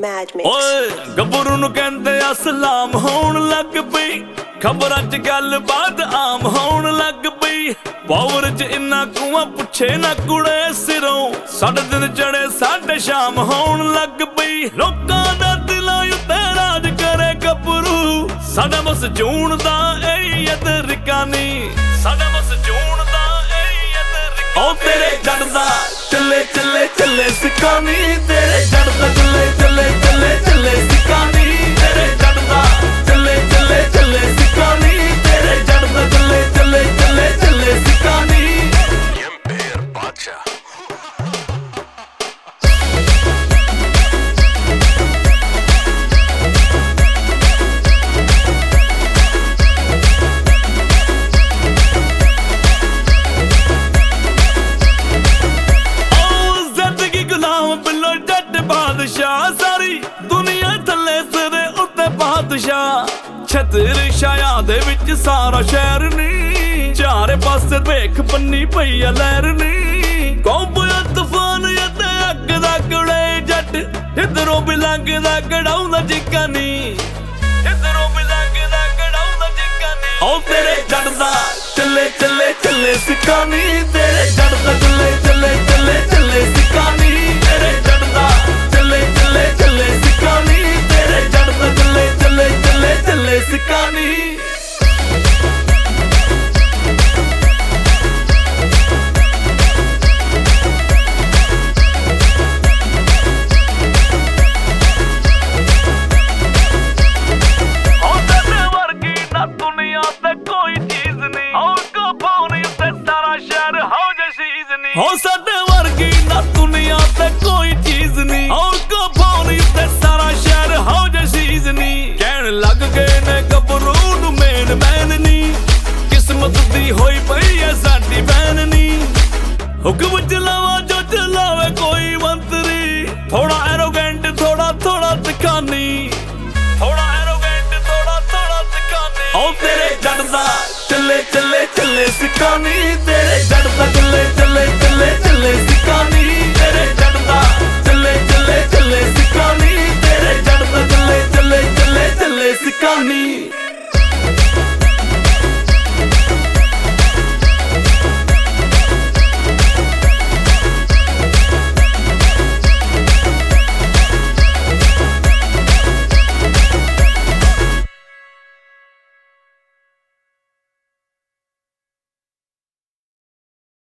Mad Mix। ਓਏ ਗੱਭਰੂ ਨੂੰ ਕਹਿੰਦੇ ਆ ਸਲਾਮ ਹੋਣ ਲੱਗ ਪਈ, ਖਬਰਾਂ 'ਚ ਗੱਲਬਾਤ ਆਮ ਹੋਣ ਲੱਗ ਪਈ। ਪਾਵਰ 'ਚ ਇੰਨਾ ਕੁਆਂ ਪੁੱਛੇ ਨਾ ਕੁੜੇ ਸਿਰੋਂ, ਸਾਡੇ ਦਿਨ ਚੜੇ ਸਾਡੇ ਸ਼ਾਮ ਹੋਣ ਲੱਗ ਪਈ। ਲੋਕਾਂ ਦਾ ਦਿਲਾਂ ਉੱਤੇ ਰਾਜ ਕਰੇ ਗੱਭਰੂ, ਸਾਡਾ ਬਸ ਜੂਣ ਦਾ ਇਹ ਤਰੀਕਾ ਨੀ, ਸਾਡਾ ਬਸ ਜੂਣ ਦਾ ਇਹ ਤਰੀਕਾ। ਓ ਤੇਰੇ ਜੜ ਦਾ ਚੱਲੇ ਚੱਲੇ ਚੱਲੇ ਸਿੱਕਾ ਨੀ, ਤੇਰੇ ਜੜ ਦਾ ਚੱਲੇ ਚੱਲੇ ਚੱਲੇ ਚੱਲੇ ਸਿੱਕਾ ਨੀ, ਤੇਰੇ ਜੜ ਦਾ ਚੱਲੇ ਚੱਲੇ ਚੱਲੇ ਸਿੱਕਾ ਨੀ, ਤੇਰੇ ਜੜ ਦਾ ਚੱਲੇ ਚੱਲੇ ਚੱਲੇ ਚੱਲੇ ਸਿੱਕਾ ਨੀ। ਸਾਰੀ ਦੁਨੀਆ ਥੱਲੇ ਸਿਰੇ ਉੱਤੇ ਬਾਦਸ਼ਾਹ, ਛਤਰ ਛਾਇਆ ਦੇ ਵਿੱਚ ਸਾਰਾ ਸ਼ਹਿਰ ਨੀ, ਚਾਰੇ ਪਾਸੇ ਵੇਖ ਬੰਨੀ ਪਈ ਆ ਲਹਿਰ ਨੀ। ਕੌਂਬਿਆ ਤੂਫਾਨ ਅਤੇ ਅੱਗ ਦਾ ਕੁੜੇ ਜੱਟ, ਇੱਧਰੋਂ ਵੀ ਲੰਘਦਾ ਕਢਾਉਂਦਾ ਚੀਕਾਂ ਨੀ, ਇੱਧਰੋਂ ਵੀ ਲੰਘਦਾ ਕਢਾਉਂਦਾ ਚੀਕਾਂ ਨੀ। ਓ ਤੇਰੇ ਜੜ ਦਾ ਚੱਲੇ ਚੱਲੇ ਚੱਲੇ ਸਿੱਕਾ ਨੀ, ਤੇਰੇ ਜੜ ਦਾ ਚੱਲੇ ਚੱਲੇ ਚੱਲੇ ਚੱਲੇ ਸਿੱਕਾ ਨੀ, ਤੇਰੇ ਜੜ ਦਾ ਚੱਲੇ ਚੱਲੇ ਚੱਲੇ ਸਿੱਕਾ ਨੀ, ਤੇਰੇ ਜੜ ਦਾ ਚੱਲੇ ਚੱਲੇ ਚੱਲੇ ਚੱਲੇ ਸਿੱਕਾ ਨੀ। ਹੋ ਸਾਡੇ ਵਰਗੀ ਨਾ ਦੁਨੀਆ ਤੇ ਕੋਈ ਚੀਜ਼ ਨੀ, ਹੋਰ ਕੋ ਫੋਨ ਉੱਤੇ ਸਾਰਾ ਸ਼ਹਿਰ ਹੋ ਜੇ ਸੀਜ਼ ਨੀ। ਕਹਿਣ ਲੱਗ ਗਏ ਨੇ ਗੱਭਰੂ ਨੂੰ ਮੇਨ ਮੈਨ ਨੀ, ਕਿਸਮਤ ਦੀ ਹੋਈ ਪਈ ਐ ਸਾਡੀ ਬੈਨ ਨੀ। ਹੁਕਮ ਚਲਾਵਾ ਜੋ ਚਲਾਵੇ ਕੋਈ ਮੰਤਰੀ, ਥੋੜਾ ਐਰੋਗੈਂਟ ਥੋੜਾ ਥੋੜਾ ਦਿਖਾਨੀ, ਥੋੜਾ ਐਰੋਗੈਂਟ ਥੋੜਾ ਥੋੜਾ ਦਿਖਾਨੀ। ਓ ਤੇਰੇ ਜੜ ਦਾ ਚੱਲੇ ਚੱਲੇ ਚੱਲੇ ਸਿੱਕਾ ਨੀ।